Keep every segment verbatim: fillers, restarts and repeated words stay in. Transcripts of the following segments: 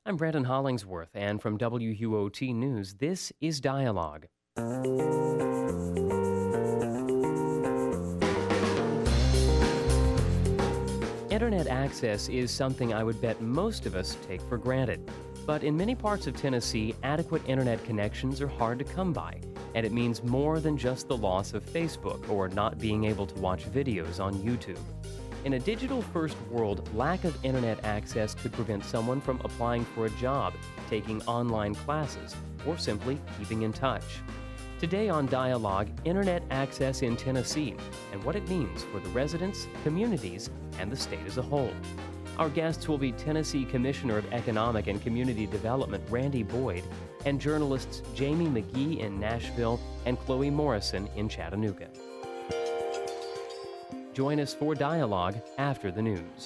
I'm Brandon Hollingsworth, and from W U O T News, this is Dialogue. Internet access is something I would bet most of us take for granted. But in many parts of Tennessee, adequate internet connections are hard to come by, and it means more than just the loss of Facebook or not being able to watch videos on YouTube. In a digital-first world, lack of internet access could prevent someone from applying for a job, taking online classes, or simply keeping in touch. Today on Dialogue, Internet Access in Tennessee and what it means for the residents, communities, and the state as a whole. Our guests will be Tennessee Commissioner of Economic and Community Development Randy Boyd and journalists Jamie McGee in Nashville and Chloe Morrison in Chattanooga. Join us for Dialogue after the news.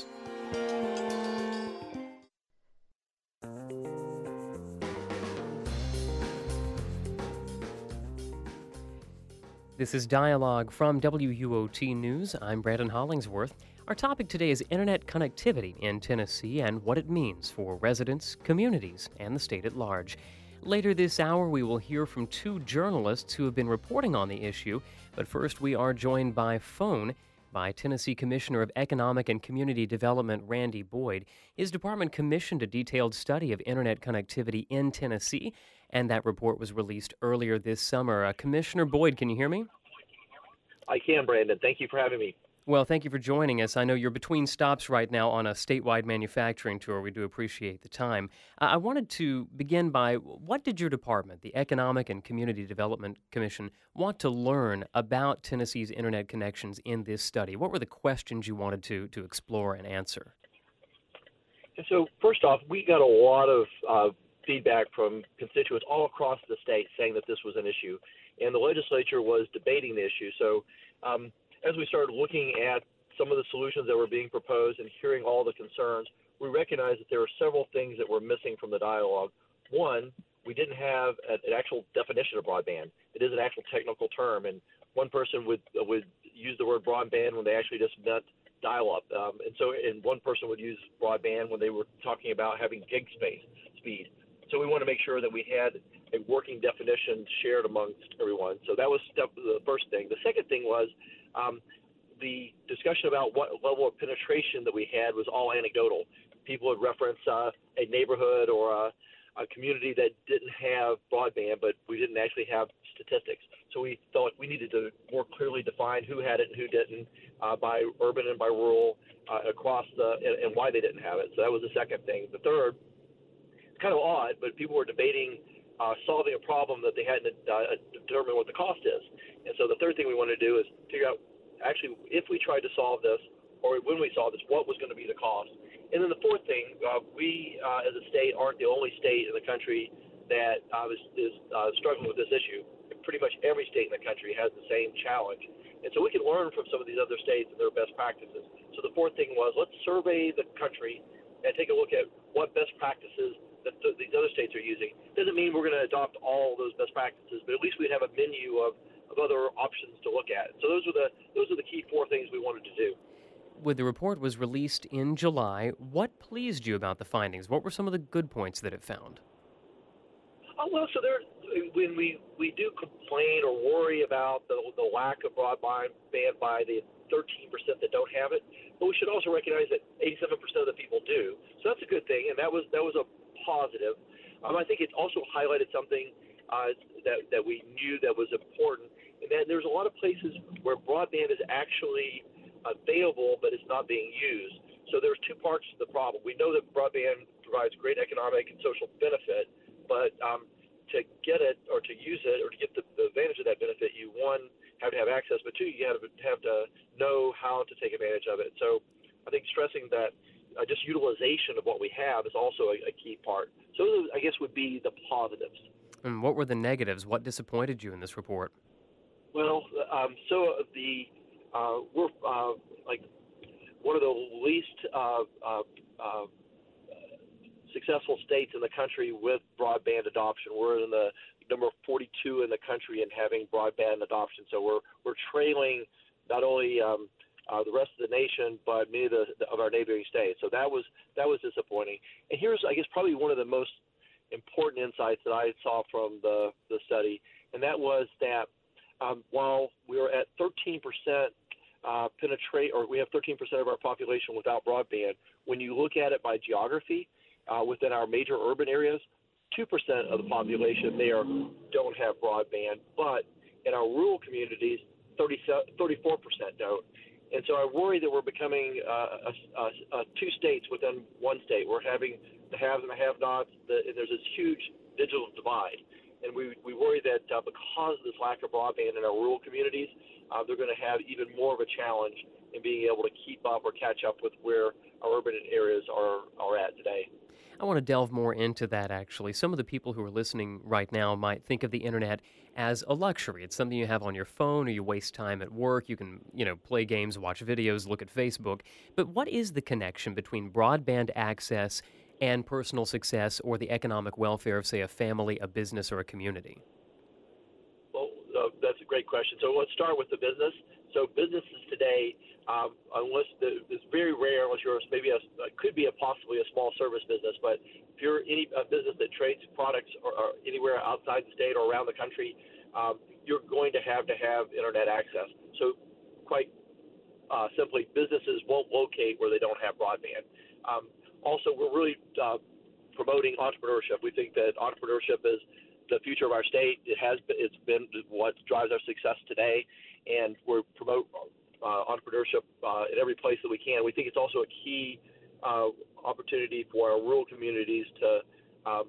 This is Dialogue from W U O T News. I'm Brandon Hollingsworth. Our topic today is internet connectivity in Tennessee and what it means for residents, communities, and the state at large. Later this hour, we will hear from two journalists who have been reporting on the issue, but first we are joined by phone by Tennessee Commissioner of Economic and Community Development Randy Boyd. His department commissioned a detailed study of internet connectivity in Tennessee, and that report was released earlier this summer. Uh, Commissioner Boyd, can you hear me? I can, Brandon. Thank you for having me. Well, thank you for joining us. I know you're between stops right now on a statewide manufacturing tour. We do appreciate the time. Uh, I wanted to begin by, what did your department, the Economic and Community Development Commission, want to learn about Tennessee's internet connections in this study? What were the questions you wanted to, to explore and answer? So first off, we got a lot of uh, feedback from constituents all across the state saying that this was an issue, and the legislature was debating the issue. So um, as we started looking at some of the solutions that were being proposed and hearing all the concerns, we recognized that there were several things that were missing from the dialogue. One, we didn't have an actual definition of broadband. It is an actual technical term, and one person would would use the word broadband when they actually just meant dial-up, um, and so and one person would use broadband when they were talking about having gig space speed. So we want to make sure that we had a working definition shared amongst everyone. So that was step the first thing. The second thing was um, the discussion about what level of penetration that we had was all anecdotal. People would reference uh, a neighborhood or a, a community that didn't have broadband, but we didn't actually have statistics. So we thought we needed to more clearly define who had it and who didn't uh, by urban and by rural uh, across the and, and why they didn't have it. So that was the second thing. The third, kind of odd, but people were debating uh, solving a problem that they hadn't uh, determined what the cost is. And so the third thing we want to do is figure out, actually, if we tried to solve this, or when we solve this, what was going to be the cost. And then the fourth thing, uh, we uh, as a state aren't the only state in the country that uh, is, is uh, struggling with this issue. Pretty much every state in the country has the same challenge. And so we can learn from some of these other states and their best practices. So the fourth thing was, let's survey the country and take a look at what best practices that th- these other states are using. Doesn't mean we're going to adopt all those best practices, but at least we'd have a menu of, of other options to look at. So those are the those are the key four things we wanted to do. When the report was released in July, what pleased you about the findings? What were some of the good points that it found? Oh, well, so there, when we, we do complain or worry about the, the lack of broadband by the thirteen percent that don't have it, but we should also recognize that eighty-seven percent of the people do. So that's a good thing, and that was that was a positive. Um, I think it also highlighted something uh, that that we knew that was important, and that there's a lot of places where broadband is actually available, but it's not being used. So there's two parts to the problem. We know that broadband provides great economic and social benefit, but um, to get it or to use it or to get the, the advantage of that benefit, you one have to have access, but two, you have to have to know how to take advantage of it. So I think stressing that uh, just utilization of what we have is also a, a key part. So those, I guess, would be the positives. And what were the negatives? What disappointed you in this report? Well, um, so the uh, we're uh, like one of the least uh, uh, uh, successful states in the country with broadband adoption. We're in the number forty-two in the country in having broadband adoption. So we're we're trailing not only um, uh, the rest of the nation, but many of, the, of our neighboring states. So that was that was disappointing. And here's, I guess, probably one of the most important insights that I saw from the, the study, and that was that um, while we were at thirteen percent uh, penetrate, or we have thirteen percent of our population without broadband, when you look at it by geography, uh, within our major urban areas, two percent of the population there don't have broadband, but in our rural communities, thirty-four percent don't. And so I worry that we're becoming uh, a, a, a two states within one state. We're having the haves and the have-nots, the, and there's this huge digital divide. And we, we worry that uh, because of this lack of broadband in our rural communities, uh, they're going to have even more of a challenge in being able to keep up or catch up with where our urban areas are, are at today. I want to delve more into that, actually. Some of the people who are listening right now might think of the internet as a luxury. It's something you have on your phone, or you waste time at work. You can, you know, play games, watch videos, look at Facebook. But what is the connection between broadband access and personal success or the economic welfare of, say, a family, a business, or a community? Well, uh, that's a great question. So let's start with the business. So businesses today, um, unless the, it's very rare, unless you're maybe a, could be a possibly a small service business, but if you're any a business that trades products or, or anywhere outside the state or around the country, um, you're going to have to have internet access. So quite uh, simply, businesses won't locate where they don't have broadband. Um, also, we're really uh, promoting entrepreneurship. We think that entrepreneurship is the future of our state. It has been, it's been what drives our success today, and we're promote uh, entrepreneurship uh, in every place that we can. We think it's also a key uh, opportunity for our rural communities to um,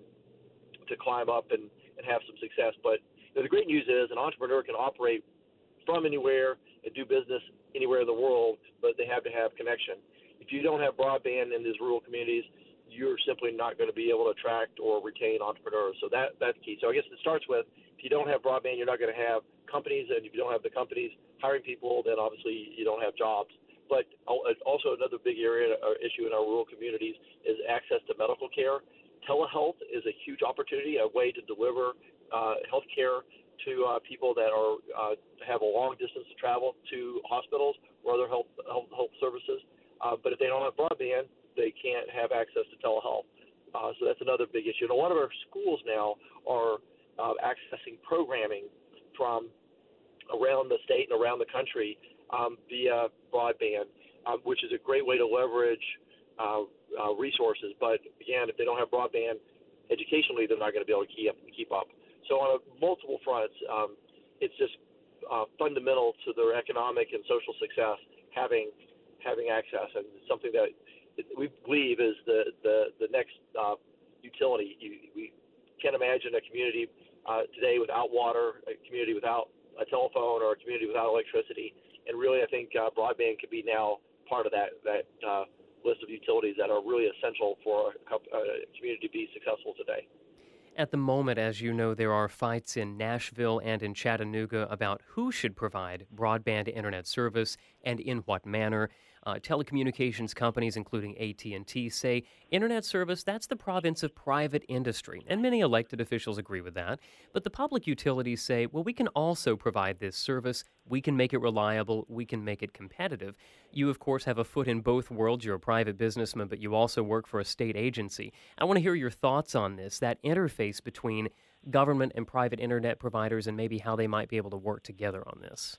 to climb up and, and have some success. But you know, the great news is an entrepreneur can operate from anywhere and do business anywhere in the world, but they have to have connection. If you don't have broadband in these rural communities, you're simply not going to be able to attract or retain entrepreneurs. So that that's key. So I guess it starts with, if you don't have broadband, you're not going to have companies, and if you don't have the companies hiring people, then obviously you don't have jobs. But also another big area or issue in our rural communities is access to medical care. Telehealth is a huge opportunity, a way to deliver uh, health care to uh, people that are uh, have a long distance to travel to hospitals or other health health, health services. Uh, but if they don't have broadband, they can't have access to telehealth. Uh, so that's another big issue. And a lot of our schools now are uh, accessing programming from around the state and around the country um, via broadband, um, which is a great way to leverage uh, uh, resources. But again, if they don't have broadband, educationally, they're not going to be able to keep up. Keep up. So on a, multiple fronts, um, it's just uh, fundamental to their economic and social success having having access, and something that we believe is the the, the next uh, utility. You, we can't imagine a community uh, today without water, a community without a telephone, or a community without electricity. And really, I think uh, broadband could be now part of that that uh, list of utilities that are really essential for a, a community to be successful today. At the moment, as you know, there are fights in Nashville and in Chattanooga about who should provide broadband internet service and in what manner. Uh, telecommunications companies, including A T and T, say internet service, that's the province of private industry, and many elected officials agree with that. But the public utilities say, well, we can also provide this service. We can make it reliable. We can make it competitive. You, of course, have a foot in both worlds. You're a private businessman, but you also work for a state agency. I want to hear your thoughts on this, that interface between government and private internet providers, and maybe how they might be able to work together on this.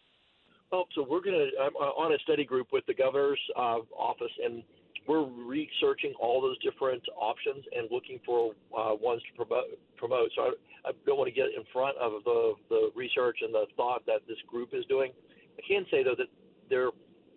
Well, so we're going to, I'm on a study group with the governor's uh, office, and we're researching all those different options and looking for uh, ones to promote. promote. So I, I don't want to get in front of the, the research and the thought that this group is doing. I can say, though, that there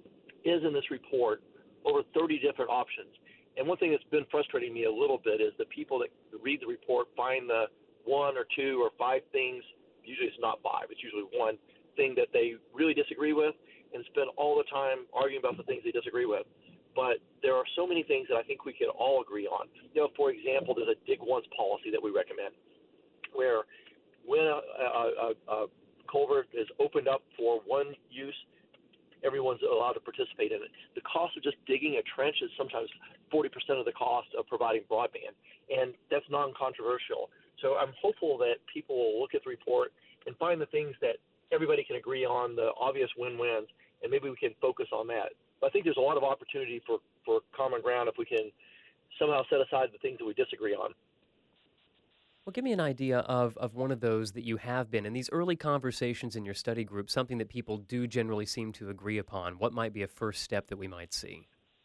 is in this report over thirty different options. And one thing that's been frustrating me a little bit is the people that read the report find the one or two or five things, usually it's not five, it's usually one, thing that they really disagree with, and spend all the time arguing about the things they disagree with. But there are so many things that I think we can all agree on. You know, for example, there's a dig once policy that we recommend, where when a, a, a, a culvert is opened up for one use, everyone's allowed to participate in it. The cost of just digging a trench is sometimes forty percent of the cost of providing broadband, and that's non-controversial. So I'm hopeful that people will look at the report and find the things that everybody can agree on, the obvious win-wins, and maybe we can focus on that. But I think there's a lot of opportunity for, for common ground if we can somehow set aside the things that we disagree on. Well, give me an idea of, of one of those that you have been in these early conversations in your study group, something that people do generally seem to agree upon. What might be a first step that we might see?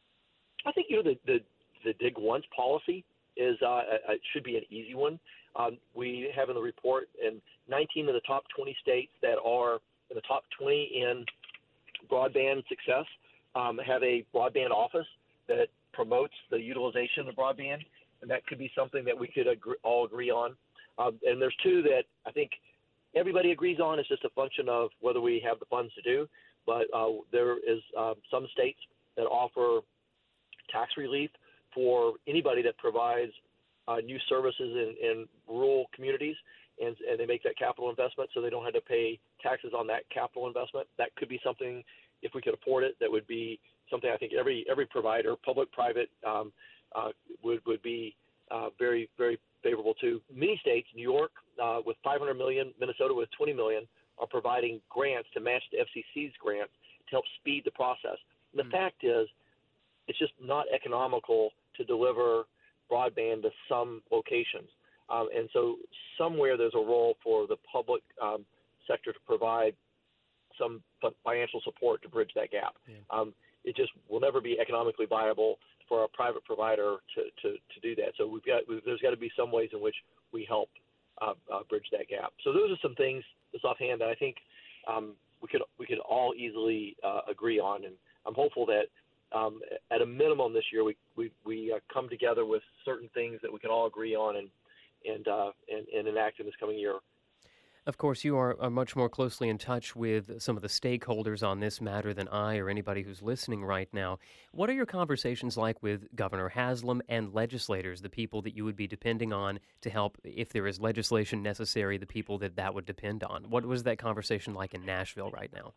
I think, you know, the, the, the dig once policy is uh, it should be an easy one. Um, we have in the report in nineteen of the top twenty states that are in the top twenty in broadband success um, have a broadband office that promotes the utilization of broadband, and that could be something that we could agree, all agree on. Um, and there's two that I think everybody agrees on. It's just a function of whether we have the funds to do. But uh, there is uh, some states that offer tax relief for anybody that provides uh, new services in, in rural communities, and, and they make that capital investment so they don't have to pay taxes on that capital investment. That could be something, if we could afford it, that would be something I think every every provider, public, private, um, uh, would, would be uh, very, very favorable to. Many states, New York uh, with five hundred million, Minnesota with twenty million, are providing grants to match the F C C's grants to help speed the process. And the mm. fact is, it's just not economical to deliver broadband to some locations. Um, and so somewhere there's a role for the public um, sector to provide some financial support to bridge that gap. Yeah. Um, it just will never be economically viable for a private provider to, to, to do that. So we've got we've, there's got to be some ways in which we help uh, uh, bridge that gap. So those are some things just offhand that I think um, we could we could all easily uh, agree on, and I'm hopeful that Um, at a minimum this year, we we, we uh, come together with certain things that we can all agree on and and, uh, and and enact in this coming year. Of course, you are, are much more closely in touch with some of the stakeholders on this matter than I or anybody who's listening right now. What are your conversations like with Governor Haslam and legislators, the people that you would be depending on to help, if there is legislation necessary, the people that that would depend on? What was that conversation like in Nashville right now?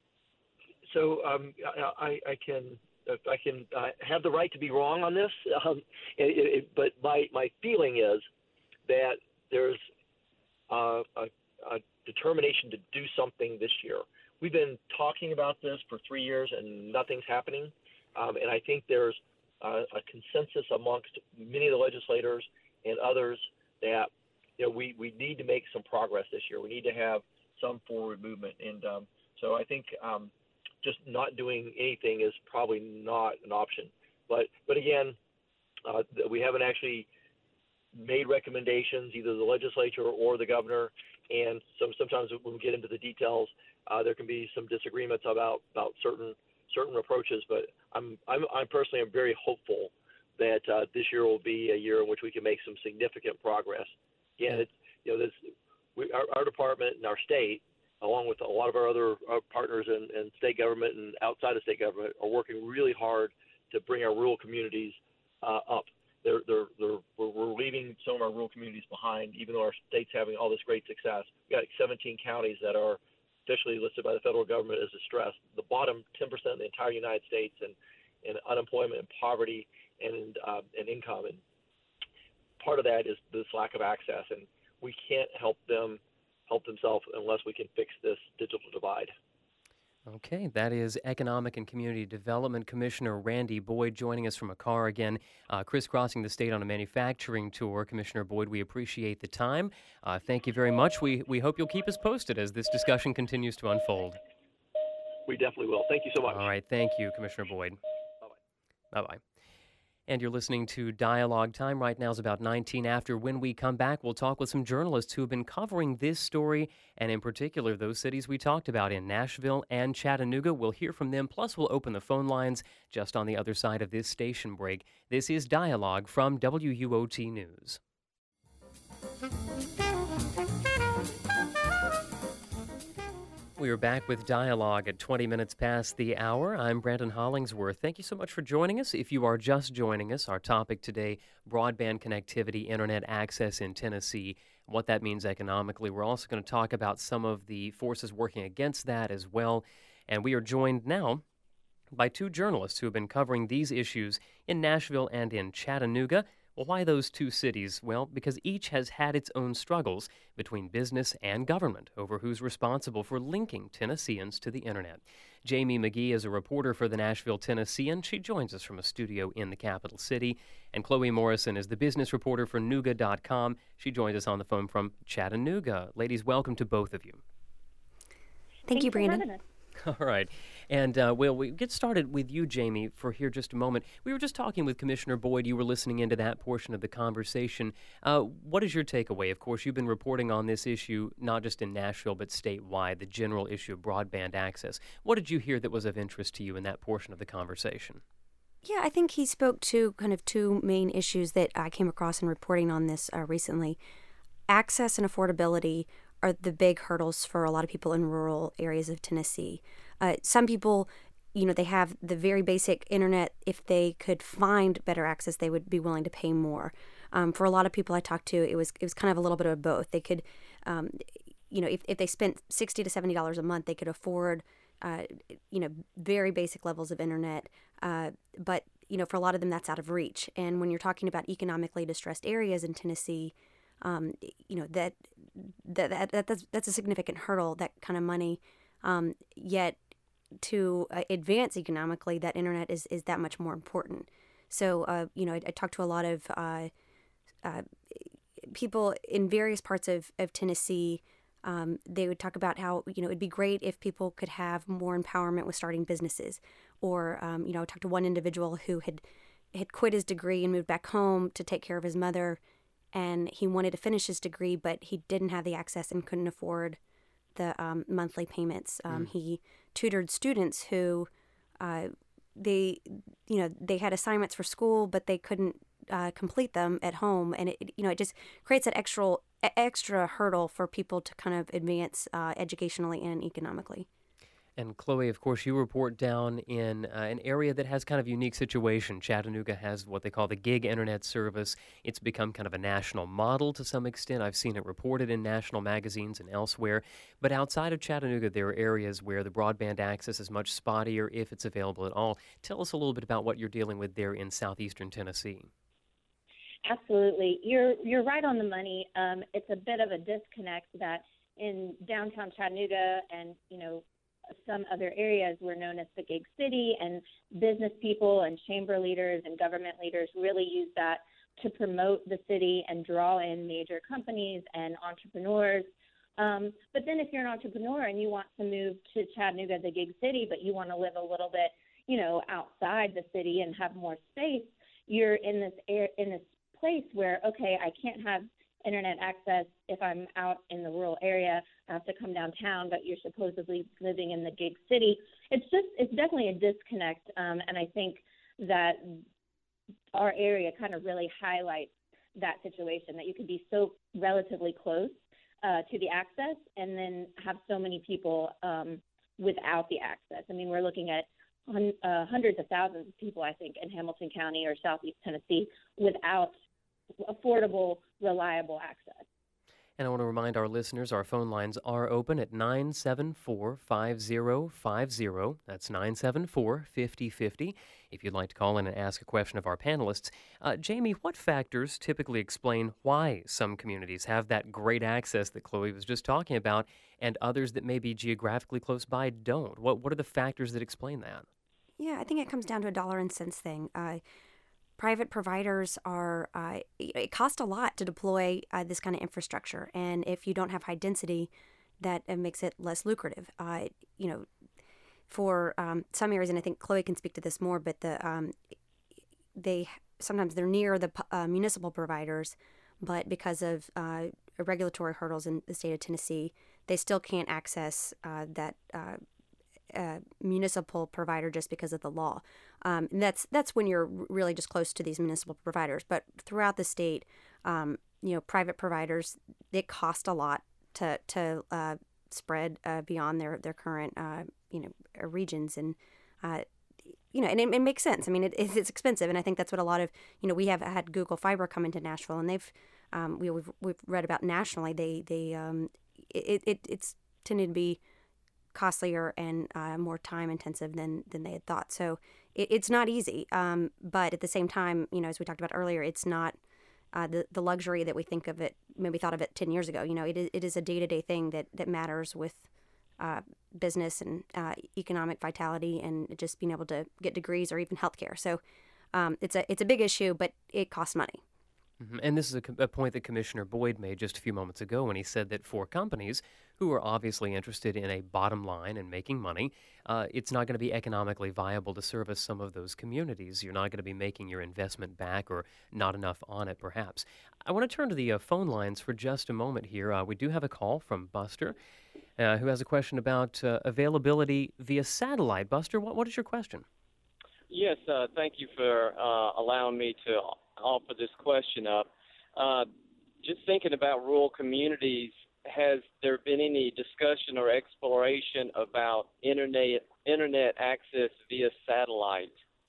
So um, I, I can. I can uh, have the right to be wrong on this, um, it, it, but my, my feeling is that there's uh, a, a determination to do something this year. We've been talking about this for three years and nothing's happening, um, and I think there's uh, a consensus amongst many of the legislators and others that you know we, we need to make some progress this year. We need to have some forward movement, and um, so I think um, – just not doing anything is probably not an option. But but again, uh, we haven't actually made recommendations, either the legislature or the governor. And some, sometimes when we get into the details, uh, there can be some disagreements about, about certain certain approaches. But I'm I'm, I'm personally am very hopeful that uh, this year will be a year in which we can make some significant progress. Again, it's, you know, this we, our, our department and our state, along with a lot of our other uh, partners in, in state government and outside of state government, are working really hard to bring our rural communities uh, up. They're, they're, they're, we're, we're leaving some of our rural communities behind, even though our state's having all this great success. We've got like seventeen counties that are officially listed by the federal government as distressed. The bottom ten percent of the entire United States in, in unemployment and poverty and, uh, and income. And part of that is this lack of access, and we can't help them help themselves unless we can fix this digital divide. Okay, that is Economic and Community Development Commissioner Randy Boyd joining us from a car again, uh, crisscrossing the state on a manufacturing tour. Commissioner Boyd, we appreciate the time. Uh, thank you very much. We, we hope you'll keep us posted as this discussion continues to unfold. We definitely will. Thank you so much. All right, thank you, Commissioner Boyd. Bye-bye. Bye-bye. And you're listening to Dialogue. Time right now is about nineteen after. When we come back, we'll talk with some journalists who have been covering this story, and in particular, those cities we talked about in Nashville and Chattanooga. We'll hear from them, plus we'll open the phone lines just on the other side of this station break. This is Dialogue from W U O T News. We are back with Dialogue at twenty minutes past the hour. I'm Brandon Hollingsworth. Thank you so much for joining us. If you are just joining us, our topic today, broadband connectivity, internet access in Tennessee, what that means economically. We're also going to talk about some of the forces working against that as well. And we are joined now by two journalists who have been covering these issues in Nashville and in Chattanooga. Well, why those two cities? Well, because each has had its own struggles between business and government over who's responsible for linking Tennesseans to the internet. Jamie McGee is a reporter for the Nashville Tennessean. She joins us from a studio in the capital city. And Chloe Morrison is the business reporter for Nooga dot com. She joins us on the phone from Chattanooga. Ladies, welcome to both of you. Thank Thanks you, Brandon. All right. And, uh, well, we get started with you, Jamie, for here just a moment. We were just talking with Commissioner Boyd. You were listening into that portion of the conversation. Uh, what is your takeaway? Of course, you've been reporting on this issue, not just in Nashville, but statewide, the general issue of broadband access. What did you hear that was of interest to you in that portion of the conversation? Yeah, I think he spoke to kind of two main issues that I came across in reporting on this uh, recently. Access and affordability are the big hurdles for a lot of people in rural areas of Tennessee. Uh, some people, you know, they have the very basic internet. If they could find better access, they would be willing to pay more. Um, for a lot of people I talked to, it was it was kind of a little bit of both. They could, um, you know, if, if they spent sixty to seventy dollars a month, they could afford, uh, you know, very basic levels of internet. Uh, but you know, for a lot of them, that's out of reach. And when you're talking about economically distressed areas in Tennessee, Um, you know, that, that that that that's that's a significant hurdle, that kind of money. Um, yet to uh, advance economically, that internet is, is that much more important. So, uh, you know, I, I talked to a lot of uh, uh, people in various parts of, of Tennessee. Um, they would talk about how, you know, it'd be great if people could have more empowerment with starting businesses. Or, um, you know, I talked to one individual who had, had quit his degree and moved back home to take care of his mother. And he wanted to finish his degree, but he didn't have the access and couldn't afford the um, monthly payments. Um, mm. He tutored students who, uh, they, you know, they had assignments for school, but they couldn't uh, complete them at home, and it, you know, it just creates that extra extra hurdle for people to kind of advance uh, educationally and economically. And Chloe, of course, you report down in uh, an area that has kind of a unique situation. Chattanooga has what they call the gig internet service. It's become kind of a national model to some extent. I've seen it reported in national magazines and elsewhere. But outside of Chattanooga, there are areas where the broadband access is much spottier, if it's available at all. Tell us a little bit about what you're dealing with there in southeastern Tennessee. Absolutely. You're you're right on the money. Um, it's a bit of a disconnect that in downtown Chattanooga and, you know, some other areas were known as the gig city, and business people and chamber leaders and government leaders really use that to promote the city and draw in major companies and entrepreneurs. Um, but then if you're an entrepreneur and you want to move to Chattanooga, the gig city, but you want to live a little bit, you know, outside the city and have more space, you're in this air, in this place where, okay, I can't have internet access if I'm out in the rural area. I have to come downtown, but you're supposedly living in the gig city. It's just, it's definitely a disconnect, um, and I think that our area kind of really highlights that situation, that you could be so relatively close uh, to the access and then have so many people um, without the access. I mean, we're looking at hun- uh, hundreds of thousands of people, I think, in Hamilton County or Southeast Tennessee without affordable, reliable access. And I want to remind our listeners our phone lines are open at nine seven four, five zero five zero. That's nine seven four, five zero five zero. If you'd like to call in and ask a question of our panelists. Uh, Jamie, what factors typically explain why some communities have that great access that Chloe was just talking about and others that may be geographically close by don't? What, what are the factors that explain that? Yeah, I think it comes down to a dollar and cents thing. Uh, Private providers are, uh, it costs a lot to deploy uh, this kind of infrastructure. And if you don't have high density, that uh, makes it less lucrative. Uh, you know, for um, some areas, and I think Chloe can speak to this more, but the um, they sometimes they're near the uh, municipal providers, but because of uh, regulatory hurdles in the state of Tennessee, they still can't access uh, that uh Uh, municipal provider just because of the law. Um, and that's that's when you're really just close to these municipal providers. But throughout the state, um, you know, private providers, it cost a lot to to uh, spread uh, beyond their their current uh, you know regions, and uh, you know, and it, it makes sense. I mean, it, it's expensive, and I think that's what a lot of you know we have had Google Fiber come into Nashville, and they've um, we, we've we've read about nationally. They they um, it, it it's tended to be costlier and uh, more time intensive than than they had thought. So it, it's not easy. Um, but at the same time, you know, as we talked about earlier, it's not uh, the the luxury that we think of it, maybe thought of it ten years ago. You know, it is, it is a day to day thing that that matters with uh, business and uh, economic vitality, and just being able to get degrees or even healthcare. So um, it's a it's a big issue, but it costs money. Mhm. And this is a, com- a point that Commissioner Boyd made just a few moments ago when he said that for companies who are obviously interested in a bottom line and making money, uh, it's not going to be economically viable to service some of those communities. You're not going to be making your investment back, or not enough on it, perhaps. I want to turn to the uh, phone lines for just a moment here. Uh, we do have a call from Buster, uh, who has a question about uh, availability via satellite. Buster, what, what is your question? Yes, uh, thank you for uh, allowing me to offer this question up. Uh, just thinking about rural communities, has there been any discussion or exploration about internet internet access via satellite?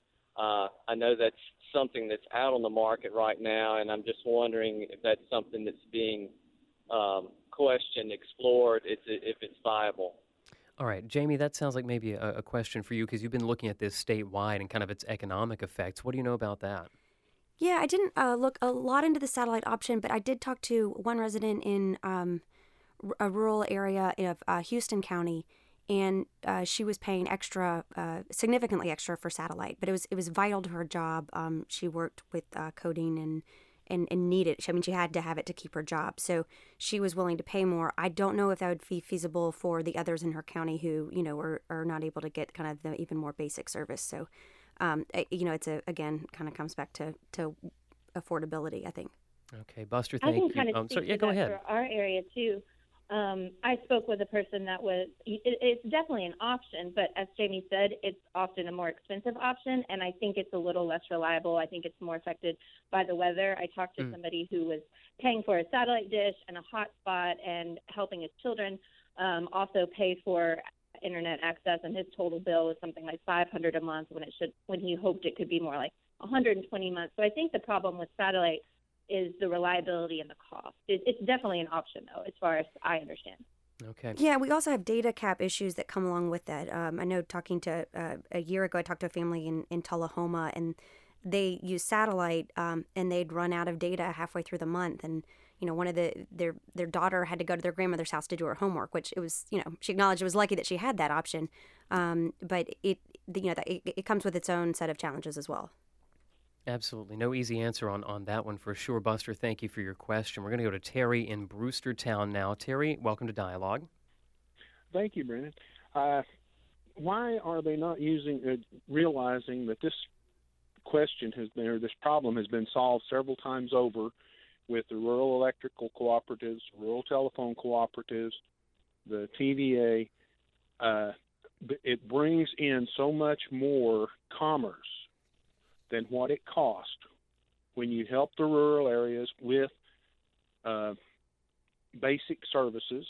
Uh, I know that's something that's out on the market right now, and I'm just wondering if that's something that's being um, questioned, explored, if, if it's viable. All right, Jamie, that sounds like maybe a, a question for you, because you've been looking at this statewide and kind of its economic effects. What do you know about that? Yeah, I didn't uh, look a lot into the satellite option, but I did talk to one resident in um, r- a rural area of uh, Houston County, and uh, she was paying extra, uh, significantly extra for satellite, but it was it was vital to her job. Um, she worked with uh, coding and, and and needed. I mean, she had to have it to keep her job, so she was willing to pay more. I don't know if that would be feasible for the others in her county who, you know, are are not able to get kind of the even more basic service. So. Um, you know, it's a again kind of comes back to, to affordability, I think. Okay, Buster, I thank can you. kind of Um, speak sorry, yeah, to go that ahead. for our area too. Um, I spoke with a person that was. It, it's definitely an option, but as Jamie said, it's often a more expensive option, and I think it's a little less reliable. I think it's more affected by the weather. I talked to Mm. somebody who was paying for a satellite dish and a hotspot, and helping his children um, also pay for internet access, and his total bill was something like five hundred dollars a month when it should when he hoped it could be more like one hundred twenty months. So I think the problem with satellite is the reliability and the cost. It, it's definitely an option, though, as far as I understand. Okay. Yeah, we also have data cap issues that come along with that. Um, I know talking to uh, a year ago, I talked to a family in, in Tullahoma, and they use satellite, um, and they'd run out of data halfway through the month. And, you know, one of the their their daughter had to go to their grandmother's house to do her homework, which it was, you know, she acknowledged it was lucky that she had that option. Um, but it, you know, it, it comes with its own set of challenges as well. Absolutely. No easy answer on, on that one for sure. Buster, thank you for your question. We're going to go to Terry in Brewstertown now. Terry, welcome to Dialogue. Thank you, Brandon. Uh, why are they not using, uh, realizing that this question has been, or this problem has been solved several times over with the rural electrical cooperatives, rural telephone cooperatives, the T V A? Uh, it brings in so much more commerce than what it cost when you help the rural areas with uh, basic services,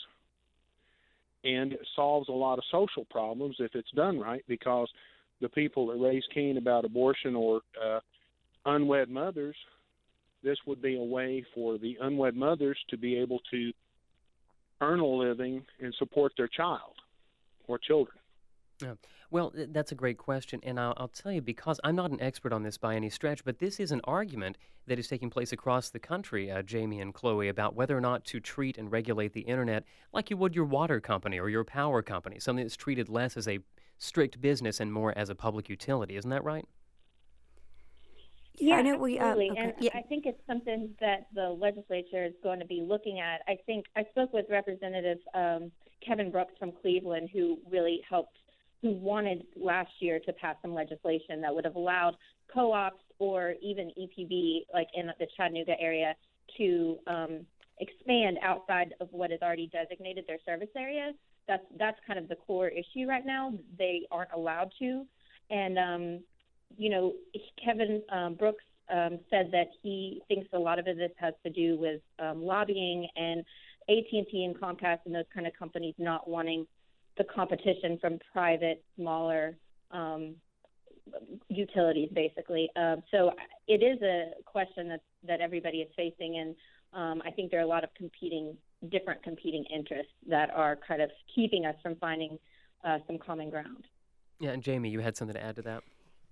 and it solves a lot of social problems if it's done right, because the people that raise Cain about abortion or uh, unwed mothers, this would be a way for the unwed mothers to be able to earn a living and support their child or children. Yeah. Well, th- that's a great question, and I'll, I'll tell you, because I'm not an expert on this by any stretch, but this is an argument that is taking place across the country, uh, Jamie and Chloe, about whether or not to treat and regulate the internet like you would your water company or your power company, something that's treated less as a strict business and more as a public utility. Isn't that right? Yeah, Yeah, I know we. Uh, absolutely. okay. And yeah. I think it's something that the legislature is going to be looking at. I think I spoke with Representative um, Kevin Brooks from Cleveland, who really helped, who wanted last year to pass some legislation that would have allowed co-ops or even E P B, like in the Chattanooga area, to um, expand outside of what is already designated their service areas. That's that's kind of the core issue right now. They aren't allowed to, and um, you know, Kevin um, Brooks um, said that he thinks a lot of this has to do with um, lobbying and A T and T and Comcast and those kind of companies not wanting the competition from private, smaller um, utilities, basically. Um, so it is a question that, that everybody is facing, and um, I think there are a lot of competing, different competing interests that are kind of keeping us from finding uh, some common ground. Yeah, and Jamie, you had something to add to that?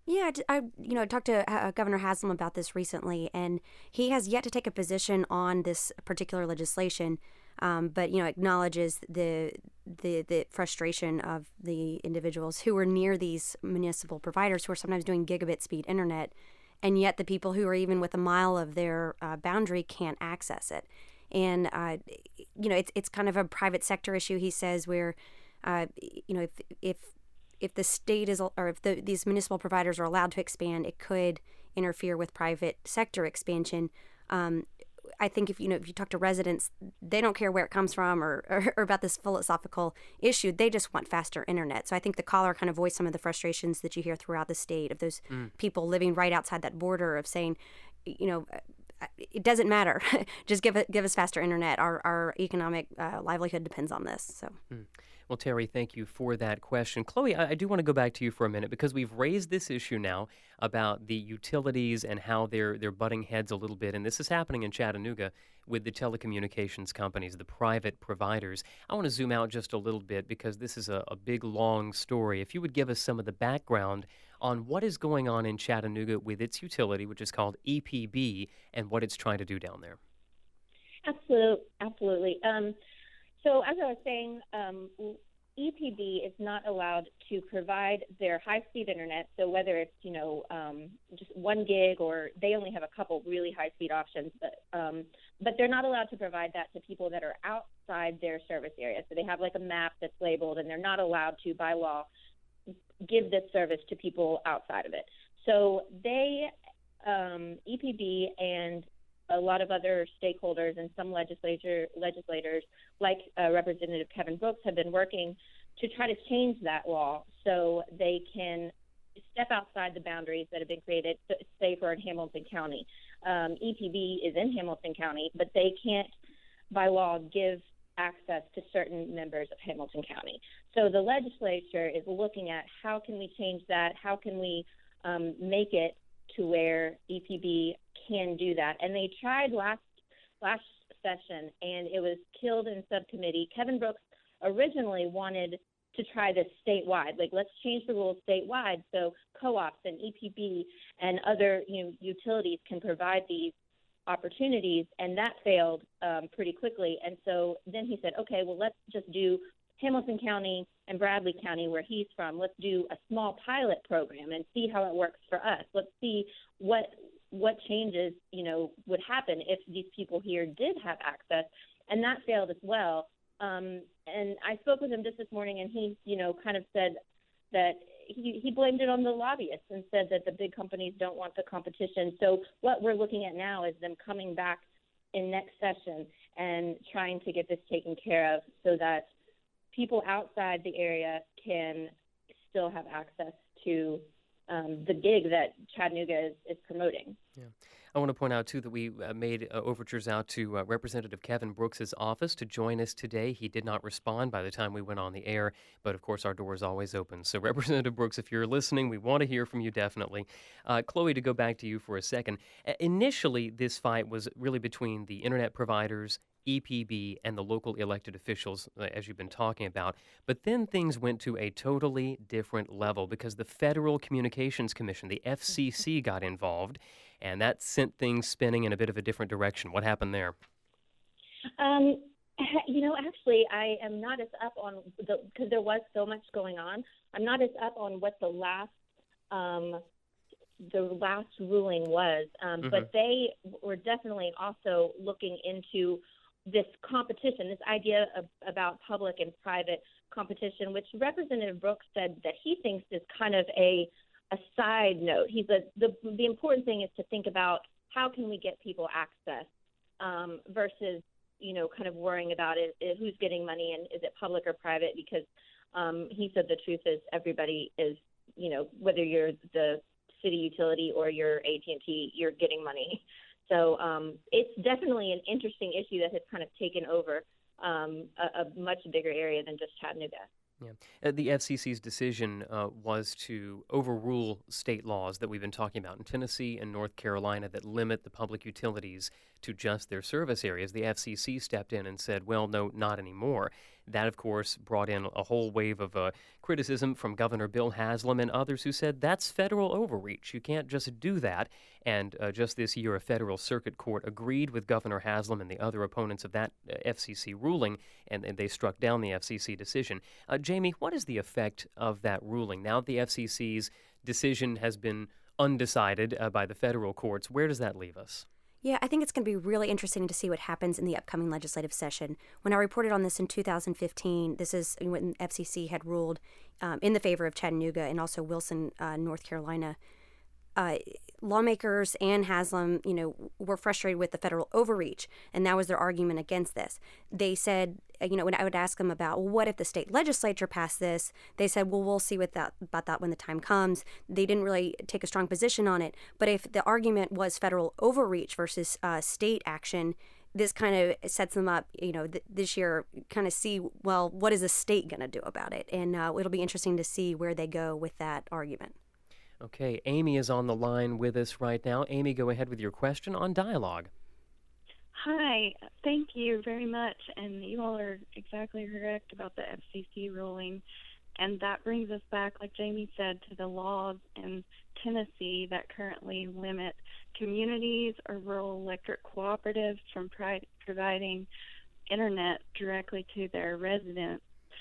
Yeah, I, you know, I talked to uh, Governor Haslam about this recently, and he has yet to take a position on this particular legislation, um, but, you know, acknowledges the, the the frustration of the individuals who are near these municipal providers who are sometimes doing gigabit speed internet, and yet the people who are even with a mile of their uh, boundary can't access it. And, uh, you know, it's it's kind of a private sector issue, he says, where, uh, you know, if if if the state is, or if the, these municipal providers are allowed to expand, it could interfere with private sector expansion. Um, I think if you know if you talk to residents, they don't care where it comes from or, or, or about this philosophical issue. They just want faster internet. So I think the caller kind of voiced some of the frustrations that you hear throughout the state of those mm. people living right outside that border of saying, you know, it doesn't matter. Just give it, give us faster internet. Our our economic uh, livelihood depends on this. So. Mm. Well, Terry, thank you for that question. Chloe, I, I do want to go back to you for a minute because we've raised this issue now about the utilities and how they're they're butting heads a little bit, and this is happening in Chattanooga with the telecommunications companies, the private providers. I want to zoom out just a little bit because this is a, a big, long story. If you would give us some of the background on what is going on in Chattanooga with its utility, which is called E P B, and what it's trying to do down there. Absolutely, absolutely. Um, So as I was saying, um, E P B is not allowed to provide their high-speed internet. So whether it's, you know, um, just one gig or they only have a couple really high-speed options, but um, but they're not allowed to provide that to people that are outside their service area. So they have like a map that's labeled, and they're not allowed to, by law, give this service to people outside of it. So they, um, E P B and a lot of other stakeholders and some legislature legislators like uh, Representative Kevin Brooks have been working to try to change that law so they can step outside the boundaries that have been created, say for in Hamilton County. Um, E P B is in Hamilton County, but they can't by law give access to certain members of Hamilton County. So the legislature is looking at how can we change that, how can we um, make it to where E P B can do that. And they tried last last session, and it was killed in subcommittee. Kevin Brooks originally wanted to try this statewide, like let's change the rules statewide so co-ops and E P B and other you know, utilities can provide these opportunities, and that failed um, pretty quickly. And so then he said, okay, well, let's just do Hamilton County and Bradley County, where he's from. Let's do a small pilot program and see how it works for us. Let's see what what changes, you know, would happen if these people here did have access. And that failed as well. Um, and I spoke with him just this morning, and he, you know, kind of said that he, he blamed it on the lobbyists and said that the big companies don't want the competition. So what we're looking at now is them coming back in next session and trying to get this taken care of so that people outside the area can still have access to um, the gig that Chattanooga is, is promoting. Yeah. I want to point out, too, that we uh, made uh, overtures out to uh, Representative Kevin Brooks' office to join us today. He did not respond by the time we went on the air, but, of course, our door is always open. So, Representative Brooks, if you're listening, we want to hear from you, definitely. Uh, Chloe, to go back to you for a second. Uh, initially, this fight was really between the internet providers, E P B, and the local elected officials, uh, as you've been talking about. But then things went to a totally different level because the Federal Communications Commission, the F C C, got involved, and that sent things spinning in a bit of a different direction. What happened there? Um, you know, actually, I am not as up on the because there was so much going on. I'm not as up on what the last um, the last ruling was, um, mm-hmm. but they were definitely also looking into this competition, this idea of, about public and private competition, which Representative Brooks said that he thinks is kind of a a side note. He's a, the the important thing is to think about how can we get people access um, versus, you know, kind of worrying about it, it, who's getting money and is it public or private, because um, he said the truth is everybody is, you know, whether you're the city utility or you're A T and T, you're getting money. So um, it's definitely an interesting issue that has kind of taken over um, a, a much bigger area than just Chattanooga. Yeah. Uh, the F C C's decision uh, was to overrule state laws that we've been talking about in Tennessee and North Carolina that limit the public utilities to just their service areas. The F C C stepped in and said, well, no, not anymore. That, of course, brought in a whole wave of uh, criticism from Governor Bill Haslam and others who said that's federal overreach. You can't just do that. And uh, just this year, a federal circuit court agreed with Governor Haslam and the other opponents of that uh, F C C ruling, and, and they struck down the F C C decision. Uh, Jamie, what is the effect of that ruling? Now that the F C C's decision has been undecided uh, by the federal courts, where does that leave us? Yeah, I think it's going to be really interesting to see what happens in the upcoming legislative session. When I reported on this in two thousand fifteen, this is when F C C had ruled um, in the favor of Chattanooga and also Wilson, uh, North Carolina. Uh, lawmakers and Haslam, you know, were frustrated with the federal overreach, and that was their argument against this. They said, you know, when I would ask them about, well, what if the state legislature passed this? They said, well, we'll see what that, about that when the time comes. They didn't really take a strong position on it. But if the argument was federal overreach versus uh, state action, this kind of sets them up, you know, th- this year, kind of see, well, what is the state going to do about it? And uh, it'll be interesting to see where they go with that argument. Okay, Amy is on the line with us right now. Amy, go ahead with your question on Dialogue. Hi, thank you very much. And you all are exactly correct about the F C C ruling. And that brings us back, like Jamie said, to the laws in Tennessee that currently limit communities or rural electric cooperatives from pri- providing internet directly to their residents.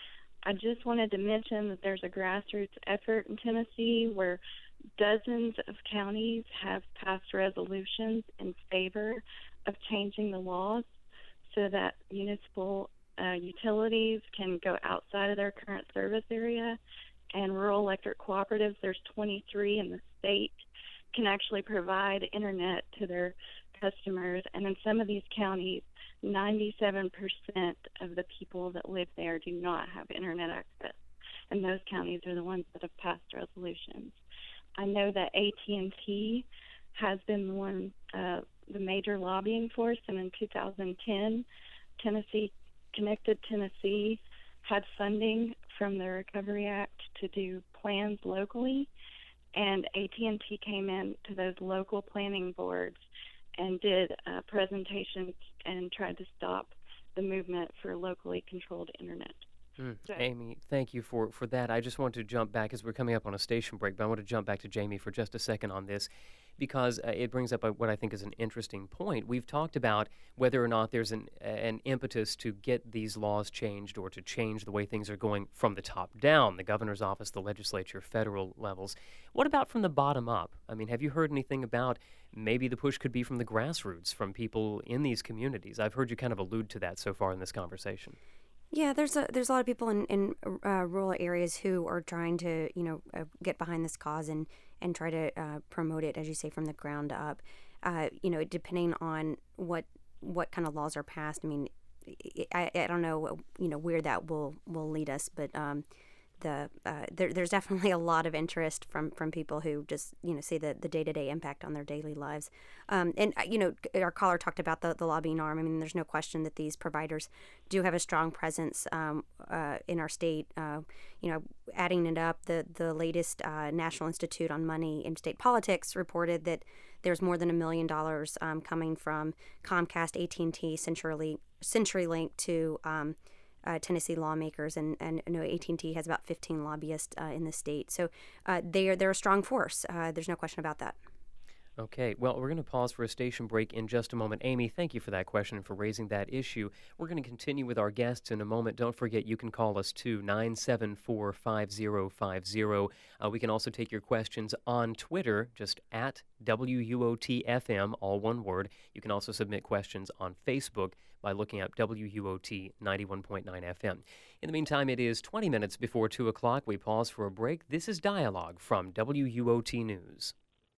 I just wanted to mention that there's a grassroots effort in Tennessee where dozens of counties have passed resolutions in favor of changing the laws so that municipal uh, utilities can go outside of their current service area, and rural electric cooperatives, there's twenty-three in the state, can actually provide internet to their customers. And in some of these counties, ninety-seven percent of the people that live there do not have internet access, and those counties are the ones that have passed resolutions. I know that A T and T has been the one, uh, the major lobbying force, and in two thousand ten, Tennessee Connected Tennessee had funding from the Recovery Act to do plans locally, and A T and T came in to those local planning boards and did uh, presentations and tried to stop the movement for locally controlled internet. Mm. So, Amy, thank you for, for that. I just want to jump back as we're coming up on a station break, but I want to jump back to Jamie for just a second on this because uh, it brings up a, what I think is an interesting point. We've talked about whether or not there's an, an impetus to get these laws changed or to change the way things are going from the top down, the governor's office, the legislature, federal levels. What about from the bottom up? I mean, have you heard anything about maybe the push could be from the grassroots, from people in these communities? I've heard you kind of allude to that so far in this conversation. Yeah, there's a there's a lot of people in in uh, rural areas who are trying to you know uh, get behind this cause and and try to uh, promote it, as you say, from the ground up. Uh, you know, depending on what what kind of laws are passed. I mean, I, I don't know you know where that will will lead us, but um, the uh, there, there's definitely a lot of interest from from people who just you know see the the day to day impact on their daily lives. Um, and you know, our caller talked about the the lobbying arm. I mean, there's no question that these providers do have a strong presence um, uh, in our state. Uh, you know, adding it up, the the latest uh, National Institute on Money in State Politics reported that there's more than a million dollars um, coming from Comcast, A T and T, CenturyLink, CenturyLink to um, uh, Tennessee lawmakers, and and you know, A T and T has about fifteen lobbyists uh, in the state. So uh, they are they're a strong force. Uh, there's no question about that. Okay, well, we're going to pause for a station break in just a moment. Amy, thank you for that question and for raising that issue. We're going to continue with our guests in a moment. Don't forget, you can call us to nine seven four, five zero five zero. Uh, we can also take your questions on Twitter, just at W U O T F M, all one word. You can also submit questions on Facebook by looking up W U O T ninety-one point nine F M. In the meantime, it is twenty minutes before two o'clock. We pause for a break. This is Dialogue from W U O T News.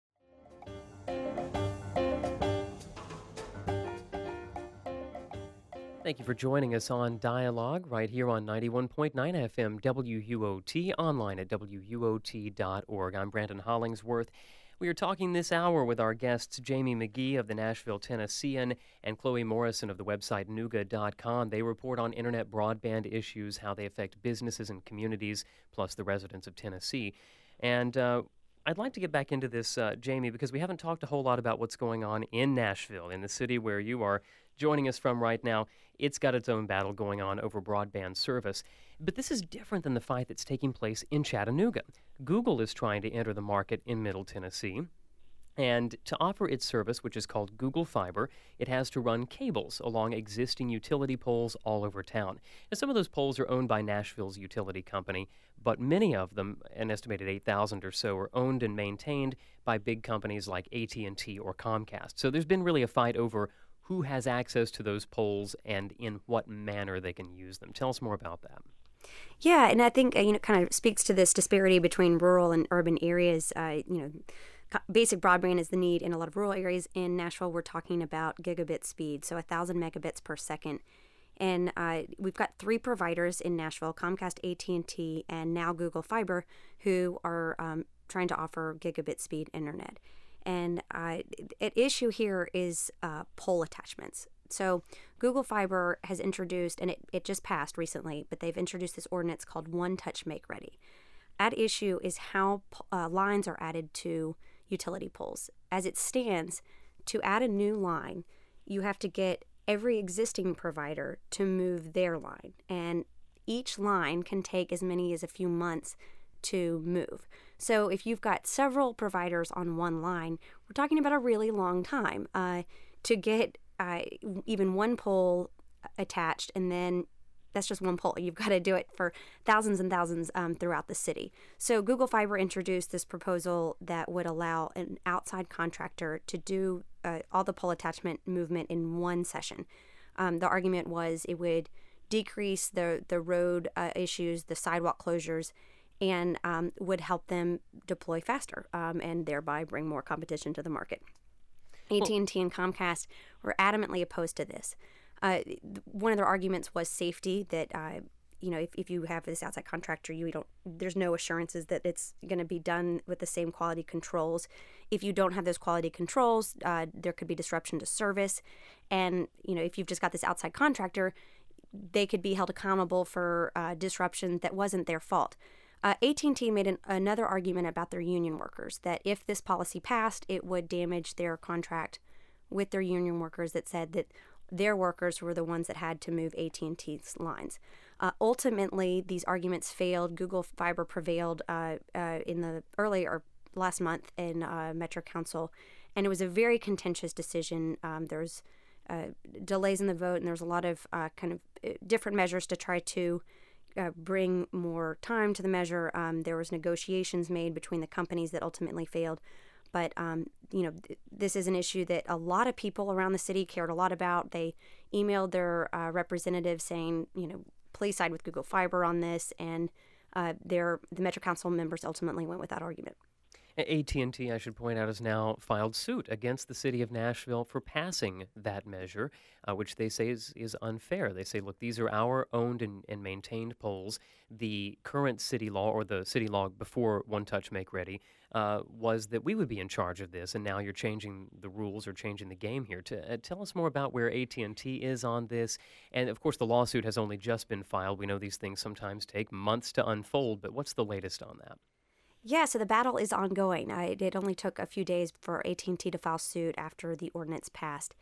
Thank you for joining us on Dialogue right here on ninety-one point nine F M W U O T, online at W U O T dot org. I'm Brandon Hollingsworth. We are talking this hour with our guests Jamie McGee of the Nashville Tennessean and Chloe Morrison of the website Nuga dot com. They report on internet broadband issues, how they affect businesses and communities, plus the residents of Tennessee. And uh, I'd like to get back into this, uh, Jamie, because we haven't talked a whole lot about what's going on in Nashville, in the city where you are joining us from right now. It's got its own battle going on over broadband service. But this is different than the fight that's taking place in Chattanooga. Google is trying to enter the market in Middle Tennessee. And to offer its service, which is called Google Fiber, it has to run cables along existing utility poles all over town. And some of those poles are owned by Nashville's utility company, but many of them, an estimated eight thousand or so, are owned and maintained by big companies like A T and T or Comcast. So there's been really a fight over who has access to those poles and in what manner they can use them. Tell us more about that. Yeah, and I think uh, you know, kind of speaks to this disparity between rural and urban areas. Uh, you know, basic broadband is the need in a lot of rural areas. In Nashville, we're talking about gigabit speed, so one thousand megabits per second. And uh, we've got three providers in Nashville, Comcast, A T and T, and now Google Fiber, who are um, trying to offer gigabit speed internet. And uh, at issue here is uh, pole attachments. So Google Fiber has introduced, and it, it just passed recently, but they've introduced this ordinance called One Touch Make Ready. At issue is how uh, lines are added to utility poles. As it stands, to add a new line, you have to get every existing provider to move their line. And each line can take as many as a few months to move. So if you've got several providers on one line, we're talking about a really long time uh, to get uh, even one pole attached, and then that's just one pole. You've got to do it for thousands and thousands um, throughout the city. So Google Fiber introduced this proposal that would allow an outside contractor to do uh, all the pole attachment movement in one session. Um, the argument was it would decrease the, the road uh, issues, the sidewalk closures, and um, would help them deploy faster um, and thereby bring more competition to the market. A T and T and Comcast were adamantly opposed to this. Uh, one of their arguments was safety, that uh, you know if, if you have this outside contractor, you don't there's no assurances that it's going to be done with the same quality controls. If you don't have those quality controls, uh, there could be disruption to service. And you know if you've just got this outside contractor, they could be held accountable for uh, disruption that wasn't their fault. Uh, A T and T made an, another argument about their union workers, that if this policy passed, it would damage their contract with their union workers, that said that their workers were the ones that had to move A T and T's lines. Uh, ultimately, these arguments failed. Google Fiber prevailed uh, uh, in the early or last month in uh, Metro Council, and it was a very contentious decision. Um, there's uh, delays in the vote, and there's a lot of uh, kind of different measures to try to Uh, bring more time to the measure. Um, there was negotiations made between the companies that ultimately failed. But, um, you know, th- this is an issue that a lot of people around the city cared a lot about. They emailed their uh, representatives saying, you know, please side with Google Fiber on this. And uh, their, the Metro Council members ultimately went with that argument. A T and T, I should point out, has now filed suit against the city of Nashville for passing that measure, uh, which they say is, is unfair. They say, look, these are our owned and, and maintained poles. The current city law, or the city law before One Touch Make Ready, uh, was that we would be in charge of this, and now you're changing the rules or changing the game here. To uh, tell us more about where A T and T is on this. And, of course, the lawsuit has only just been filed. We know these things sometimes take months to unfold, but what's the latest on that? Yeah, so the battle is ongoing. Uh, it only took a few days for A T and T to file suit after the ordinance passed.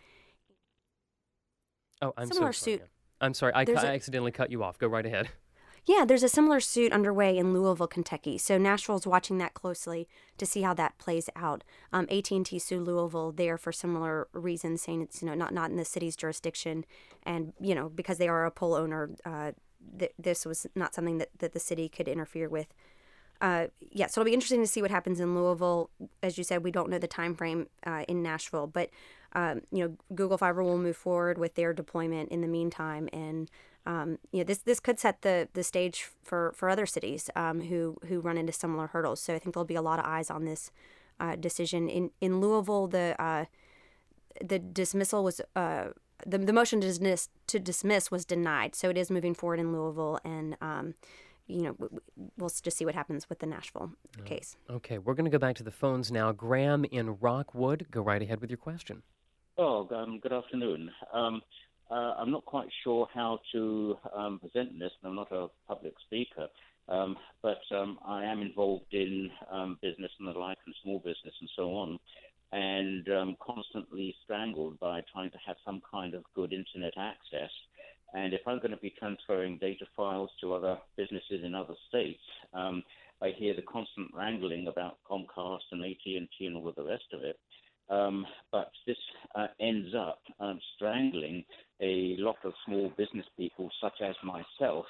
Oh, I'm similar so sorry. suit. I'm sorry. I, cu- a, I accidentally cut you off. Go right ahead. Yeah, there's a similar suit underway in Louisville, Kentucky. So Nashville's watching that closely to see how that plays out. Um, A T and T sued Louisville there for similar reasons, saying it's you know not not in the city's jurisdiction, and you know because they are a pole owner, uh, th- this was not something that, that the city could interfere with. Uh, yeah, so it'll be interesting to see what happens in Louisville. As you said, we don't know the time frame uh, in Nashville, but um, you know, Google Fiber will move forward with their deployment in the meantime, and um, you know, this this could set the, the stage for, for other cities um, who who run into similar hurdles. So I think there'll be a lot of eyes on this uh, decision in in Louisville. The uh, the dismissal was uh, the the motion to dismiss to dismiss was denied, so it is moving forward in Louisville, and um, you know, we'll just see what happens with the Nashville uh, case. Okay, we're going to go back to the phones now. Graham in Rockwood, go right ahead with your question. Oh, um, good afternoon. Um, uh, I'm not quite sure how to um, present this, and I'm not a public speaker, um, but um, I am involved in um, business and the like, and small business and so on. and um, constantly strangled by trying to have some kind of good internet access. And if I'm going to be transferring data files to other businesses in other states, um, I hear the constant wrangling about Comcast and A T and T and all of the rest of it. Um, but this uh, ends up um, strangling a lot of small business people, such as myself.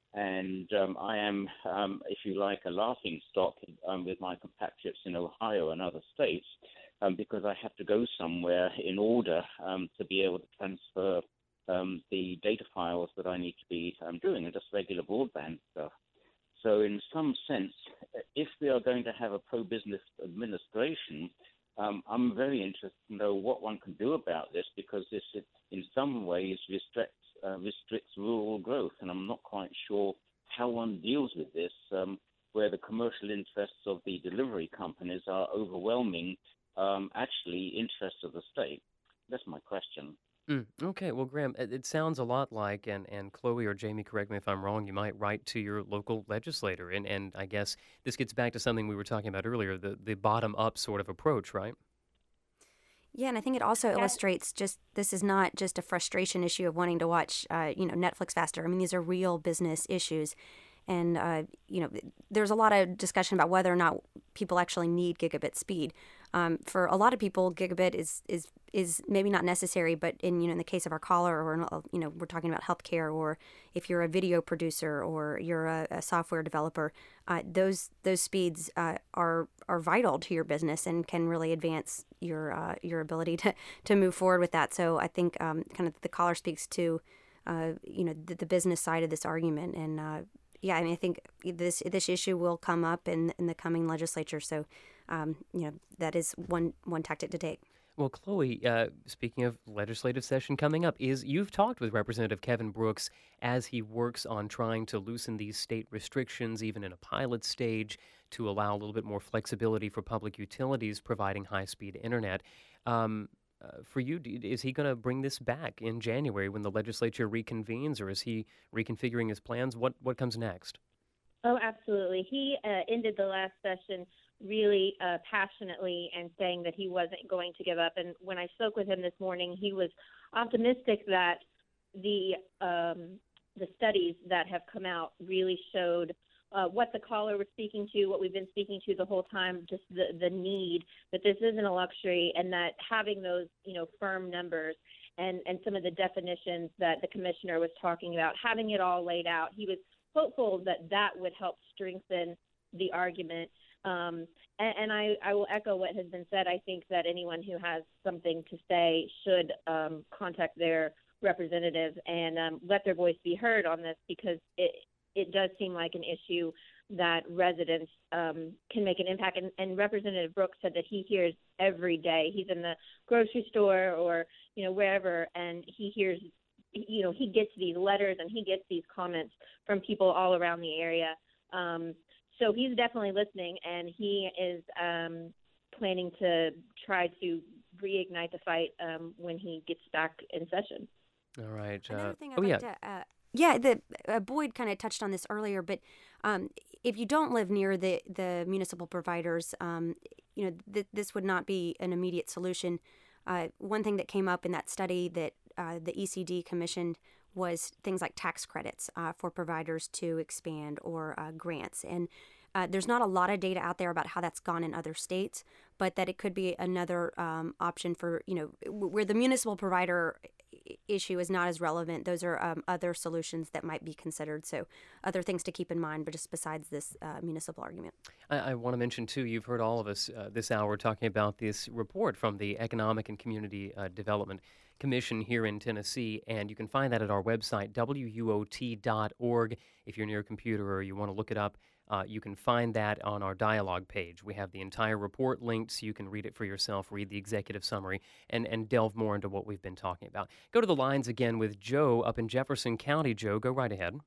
And um, I am, um, if you like, a laughing stock um, with my compatriots in Ohio and other states, um, because I have to go somewhere in order um, to be able to transfer um, the data files that I need to be um, doing, and just regular broadband stuff. So in some sense, if we are going to have a pro-business administration, um, I'm very interested to know what one can do about this, because this, it, in some ways, restricts, uh, restricts rural growth, and I'm not quite sure how one deals with this, um, where the commercial interests of the delivery companies are overwhelming, um, actually, interests of the state. That's my question. Mm, okay, well, Graham, it, it sounds a lot like, and, and Chloe or Jamie, correct me if I'm wrong, you might write to your local legislator. And, and I guess this gets back to something we were talking about earlier, the, the bottom-up sort of approach, right? Yeah, and I think it also illustrates just this is not just a frustration issue of wanting to watch, uh, you know, Netflix faster. I mean, these are real business issues. And, uh, you know, there's a lot of discussion about whether or not people actually need gigabit speed. Um, for a lot of people, gigabit is, is is maybe not necessary, but in, you know, in the case of our caller, or, you know, we're talking about healthcare, or if you're a video producer or you're a, a software developer, uh, those those speeds uh, are are vital to your business and can really advance your uh, your ability to, to move forward with that. So I think um, kind of the caller speaks to, uh, you know, the, the business side of this argument. And, uh, yeah, I mean, I think this this issue will come up in in the coming legislature. So, um, you know, that is one one tactic to take. Well, Chloe, uh, speaking of legislative session coming up, is you've talked with Representative Kevin Brooks as he works on trying to loosen these state restrictions, even in a pilot stage, to allow a little bit more flexibility for public utilities providing high-speed internet. Um, uh, for you, is he going to bring this back in January when the legislature reconvenes, or is he reconfiguring his plans? What what comes next? Oh, absolutely. He uh, ended the last session really uh, passionately and saying that he wasn't going to give up. And when I spoke with him this morning, he was optimistic that the um, the studies that have come out really showed uh, what the caller was speaking to, what we've been speaking to the whole time, just the, the need, that this isn't a luxury, and that having those, you know, firm numbers and, and some of the definitions that the commissioner was talking about, having it all laid out, he was hopeful that that would help strengthen the argument. Um, and and I, I will echo what has been said. I think that anyone who has something to say should um, contact their representative and um, let their voice be heard on this, because it it does seem like an issue that residents um, can make an impact. And, and Representative Brooks said that he hears every day. He's in the grocery store or, you know, wherever, and he hears, you know, he gets these letters and he gets these comments from people all around the area. Um, so he's definitely listening, and he is um, planning to try to reignite the fight um, when he gets back in session. All right. Uh, Another thing I'd oh, like yeah. to, uh, yeah, the uh, Boyd kind of touched on this earlier, but um, if you don't live near the the municipal providers, um, you know, th- this would not be an immediate solution. Uh, one thing that came up in that study that uh, the E C D commissioned was things like tax credits uh, for providers to expand, or uh, grants. And uh, there's not a lot of data out there about how that's gone in other states, but that it could be another um, option for, you know, where the municipal provider issue is not as relevant. Those are um, other solutions that might be considered. So other things to keep in mind, but just besides this uh, municipal argument. I, I want to mention, too, you've heard all of us uh, this hour talking about this report from the Economic and Community uh, Development Commission here in Tennessee, and you can find that at our website, W U O T dot org. If you're near a computer or you want to look it up, uh, you can find that on our dialogue page. We have the entire report linked so you can read it for yourself, read the executive summary, and, and delve more into what we've been talking about. Go to the lines again with Joe up in Jefferson County. Joe, go right ahead.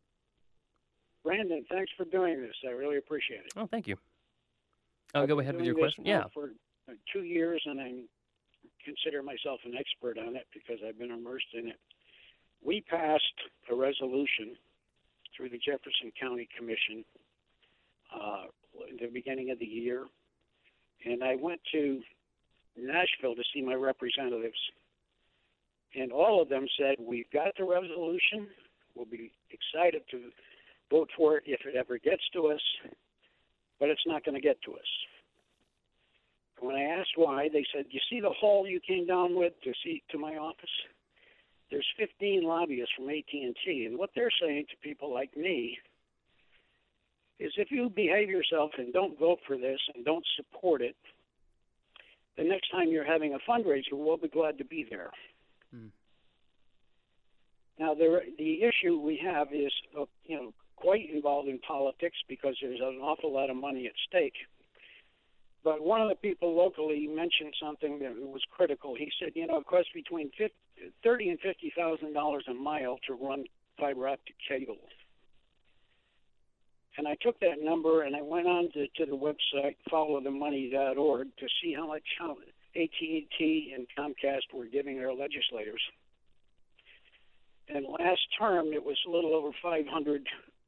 Brandon, thanks for doing this. I really appreciate it. Oh, thank you. Oh, I've go been ahead with doing your this question. now Yeah. For uh, two years, and I consider myself an expert on it because I've been immersed in it. We passed a resolution through the Jefferson County Commission uh, in the beginning of the year, and I went to Nashville to see my representatives. And all of them said, we've got the resolution. We'll be excited to vote for it if it ever gets to us, but it's not going to get to us. When I asked why, they said, you see the hall you came down with to see to my office? There's fifteen lobbyists from A T and T, and what they're saying to people like me is if you behave yourself and don't vote for this and don't support it, the next time you're having a fundraiser, we'll be glad to be there. Hmm. Now, the the issue we have is, uh, you know, quite involved in politics because there's an awful lot of money at stake. But one of the people locally mentioned something that was critical. He said, you know, it costs between thirty and fifty thousand dollars a mile to run fiber optic cable. And I took that number and I went on to, to the website follow the money dot org to see how much how A T and T and Comcast were giving their legislators. And last term, it was a little over five hundred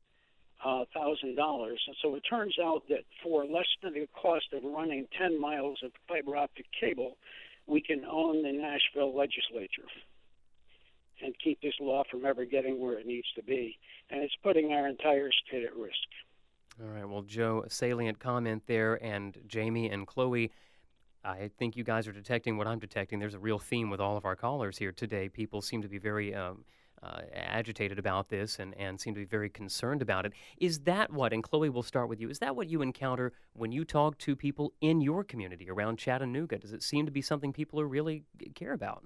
thousand dollars. And so it turns out that for less than the cost of running ten miles of fiber optic cable, we can own the Nashville legislature and keep this law from ever getting where it needs to be. And it's putting our entire state at risk. All right. Well, Joe, a salient comment there, and Jamie and Chloe, I think you guys are detecting what I'm detecting. There's a real theme with all of our callers here today. People seem to be very um, uh, agitated about this and, and seem to be very concerned about it. Is that what, and Chloe, we'll start with you, is that what you encounter when you talk to people in your community around Chattanooga? Does it seem to be something people are really care about?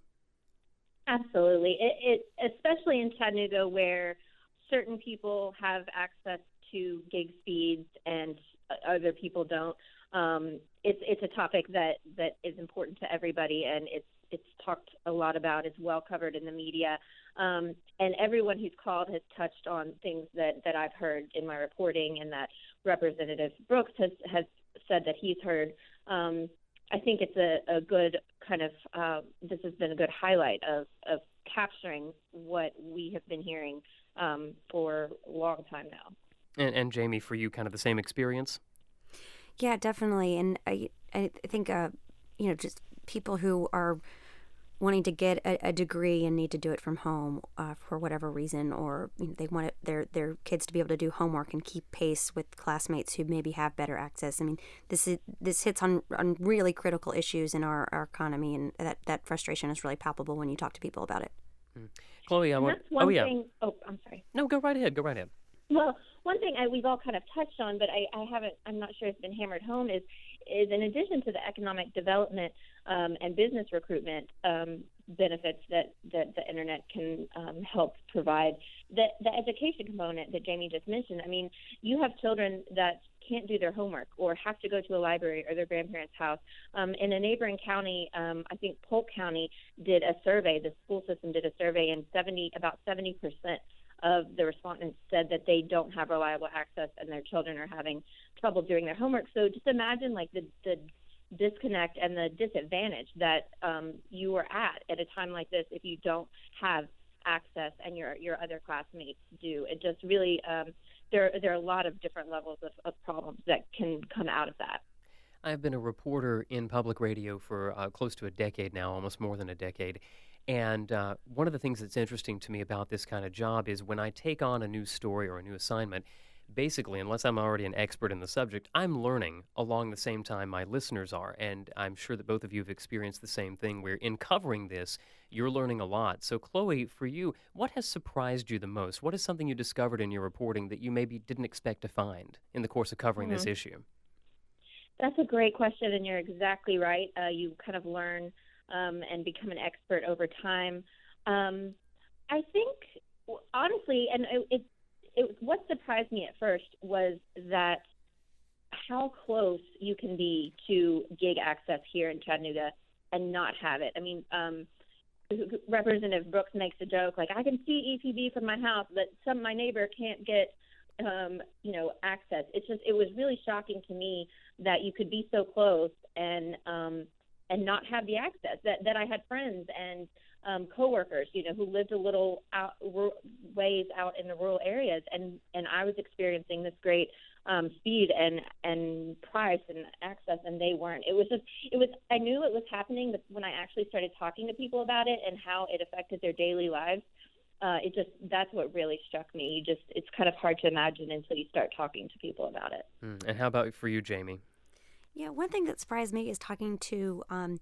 Absolutely. It, it especially in Chattanooga, where certain people have access to gig speeds and other people don't. Um, it's it's a topic that, that is important to everybody, and it's it's talked a lot about. It's well covered in the media, um, and everyone who's called has touched on things that, that I've heard in my reporting, and that Representative Brooks has has said that he's heard. Um, I think it's a, a good kind of, uh, this has been a good highlight of, of capturing what we have been hearing um, for a long time now. And, and Jamie, for you, kind of the same experience? Yeah, definitely. And I, I think, uh, you know, just people who are wanting to get a, a degree and need to do it from home uh, for whatever reason, or you know, they want it, their their kids to be able to do homework and keep pace with classmates who maybe have better access. I mean, this is this hits on, on really critical issues in our, our economy, and that, that frustration is really palpable when you talk to people about it. Hmm. Chloe, I and want. That's one oh yeah. Thing, oh, I'm sorry. No, go right ahead. Go right ahead. Well, one thing I, we've all kind of touched on, but I, I haven't, I'm not sure it's been hammered home, is, is in addition to the economic development um, and business recruitment um, benefits that, that the internet can um, help provide, the, the education component that Jamie just mentioned. I mean, you have children that can't do their homework or have to go to a library or their grandparents' house. Um, in a neighboring county, um, I think Polk County did a survey, the school system did a survey, and seventy about seventy percent of the respondents said that they don't have reliable access and their children are having trouble doing their homework. So just imagine like the, the disconnect and the disadvantage that um, you are at at a time like this if you don't have access and your your other classmates do. It just really, um, there, there are a lot of different levels of, of problems that can come out of that. I've been a reporter in public radio for uh, close to a decade now, almost more than a decade. And uh, one of the things that's interesting to me about this kind of job is when I take on a new story or a new assignment, basically, unless I'm already an expert in the subject, I'm learning along the same time my listeners are. And I'm sure that both of you have experienced the same thing where in covering this, you're learning a lot. So, Chloe, for you, what has surprised you the most? What is something you discovered in your reporting that you maybe didn't expect to find in the course of covering mm-hmm. this issue? That's a great question, and you're exactly right. Uh, you kind of learn Um, and become an expert over time. Um, I think, honestly, and it, it, it, what surprised me at first was that how close you can be to gig access here in Chattanooga and not have it. I mean, um, Representative Brooks makes a joke, like, I can see E P B from my house, but some my neighbor can't get, um, you know, access. It's just, it was really shocking to me that you could be so close and, um, and not have the access, that, that I had friends and um, coworkers, you know, who lived a little out ru- ways out in the rural areas, and and I was experiencing this great um, speed and and price and access, and they weren't. It was just, it was. I knew it was happening, but when I actually started talking to people about it and how it affected their daily lives, uh, it just that's what really struck me. You just, it's kind of hard to imagine until you start talking to people about it. Mm. And how about for you, Jamie? Yeah, one thing that surprised me is talking to um,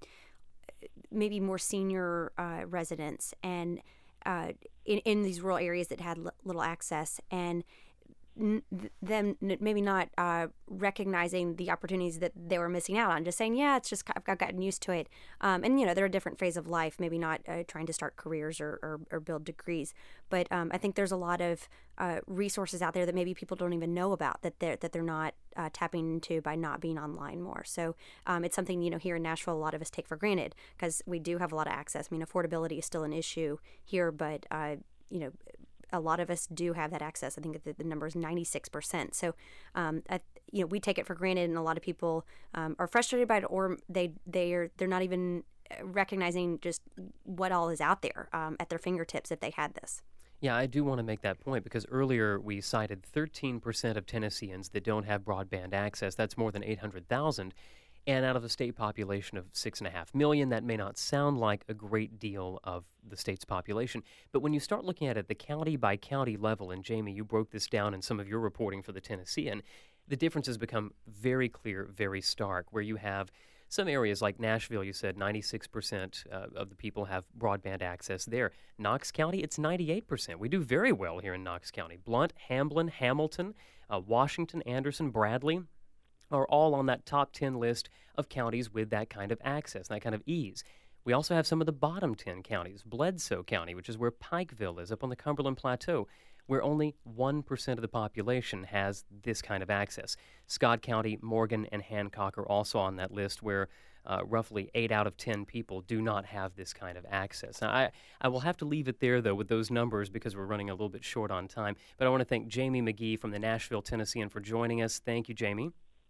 maybe more senior uh, residents and uh, in, in these rural areas that had l- little access, and n- them n- maybe not uh, recognizing the opportunities that they were missing out on. Just saying, yeah, it's just I've I've gotten used to it. Um, and, you know, they're a different phase of life, maybe not uh, trying to start careers or, or, or build degrees. But um, I think there's a lot of uh, resources out there that maybe people don't even know about that they're, that they're not uh, tapping into by not being online more. So um, it's something, you know, here in Nashville, a lot of us take for granted because we do have a lot of access. I mean, affordability is still an issue here, but, uh, you know, a lot of us do have that access. I think the, the number is ninety-six percent. So, um, I, you know, we take it for granted, and a lot of people um, are frustrated by it, or they they are they're not even recognizing just what all is out there um, at their fingertips if they had this. Yeah, I do want to make that point because earlier we cited thirteen percent of Tennesseans that don't have broadband access. That's more than eight hundred thousand. And out of a state population of six and a half million, that may not sound like a great deal of the state's population. But when you start looking at it, the county by county level, and Jamie, you broke this down in some of your reporting for the Tennessean, the differences become very clear, very stark, where you have some areas like Nashville, you said ninety-six percent uh, of the people have broadband access there. Knox County, it's ninety-eight percent. We do very well here in Knox County. Blount, Hamblin, Hamilton, uh, Washington, Anderson, Bradley are all on that top ten list of counties with that kind of access, that kind of ease. We also have some of the bottom ten counties. Bledsoe County, which is where Pikeville is, up on the Cumberland Plateau, where only one percent of the population has this kind of access. Scott County, Morgan, and Hancock are also on that list where uh, roughly eight out of ten people do not have this kind of access. Now, I, I will have to leave it there, though, with those numbers because we're running a little bit short on time. But I want to thank Jamie McGee from the Nashville Tennessean for joining us. Thank you, Jamie.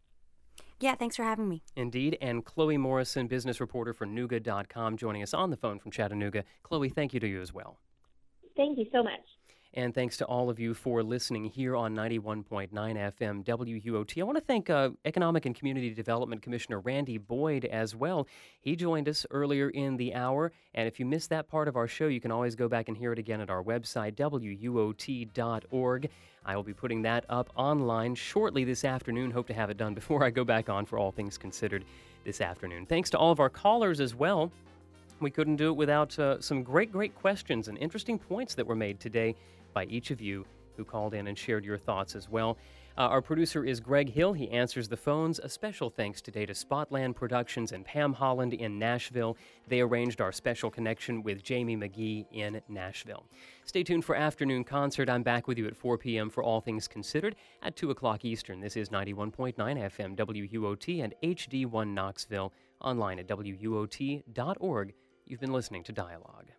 Yeah, thanks for having me. Indeed. And Chloe Morrison, business reporter for Nooga dot com, joining us on the phone from Chattanooga. Chloe, thank you to you as well. Thank you so much. And thanks to all of you for listening here on ninety-one point nine F M W U O T. I want to thank uh, Economic and Community Development Commissioner Randy Boyd as well. He joined us earlier in the hour, and if you missed that part of our show, you can always go back and hear it again at our website, W U O T dot org. I will be putting that up online shortly this afternoon. Hope to have it done before I go back on for All Things Considered this afternoon. Thanks to all of our callers as well. We couldn't do it without uh, some great, great questions and interesting points that were made today by each of you who called in and shared your thoughts as well. Uh, our producer is Greg Hill. He answers the phones. A special thanks today to Spotland Productions and Pam Holland in Nashville. They arranged our special connection with Jamie McGee in Nashville. Stay tuned for Afternoon Concert. I'm back with you at four p.m. for All Things Considered at two o'clock Eastern. This is ninety-one point nine F M W U O T and H D one Knoxville, online at W U O T dot org. You've been listening to Dialogue.